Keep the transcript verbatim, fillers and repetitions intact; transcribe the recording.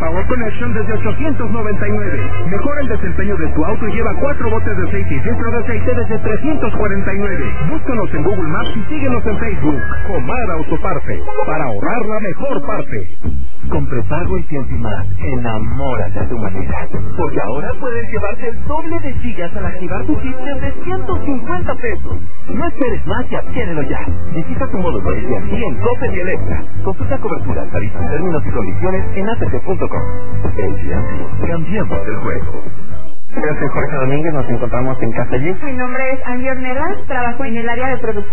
Power Connection desde ochocientos noventa y nueve. Mejora el desempeño de tu auto y lleva cuatro botes de aceite y filtro de aceite desde trescientos cuarenta y nueve. Búscanos en Google Maps y síguenos en Facebook. Omar Autoparte, para ahorrar la mejor parte. Con prepago y Tiempo y Más, enamórate a tu manera. Porque ahora puedes llevarte el doble de gigas al activar tu chip desde ciento cincuenta pesos. No esperes más y adquiérelo ya. Visita tu módulo A T and T en Coppel y Electra. Consulta cobertura, tarifas, términos y condiciones en A T T punto com. A T and T, cambiemos el juego. Yo soy Jorge Domínguez, nos encontramos en Casa Jeep. Mi nombre es Angie Ornelas, trabajo en el área de producción.